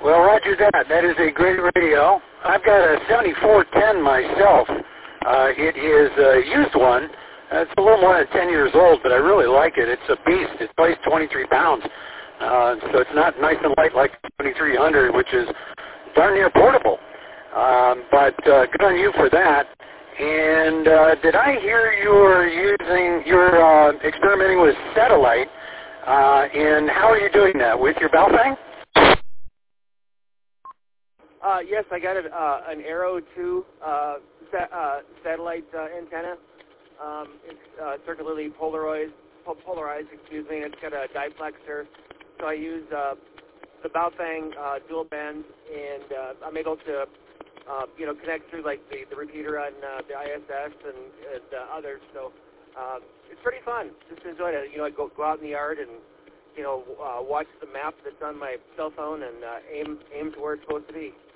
Well, roger that. That is a great radio. I've got a 7410 myself. It is a used one. It's a little more than 10 years old, but I really like it. It's a beast. It weighs 23 pounds. So it's not nice and light like 2300, which is darn near portable. But good on you for that. And did I hear you're experimenting with satellite? And how are you doing that? With your Baofeng? Yes, I got an Arrow 2 satellite antenna. It's circularly polarized. It's got a diplexer. So I use the Baofeng dual band, and I'm able to connect through like the repeater on the ISS and others. So it's pretty fun. Just enjoyed it. I go out in the yard and watch the map that's on my cell phone and aim to where it's supposed to be.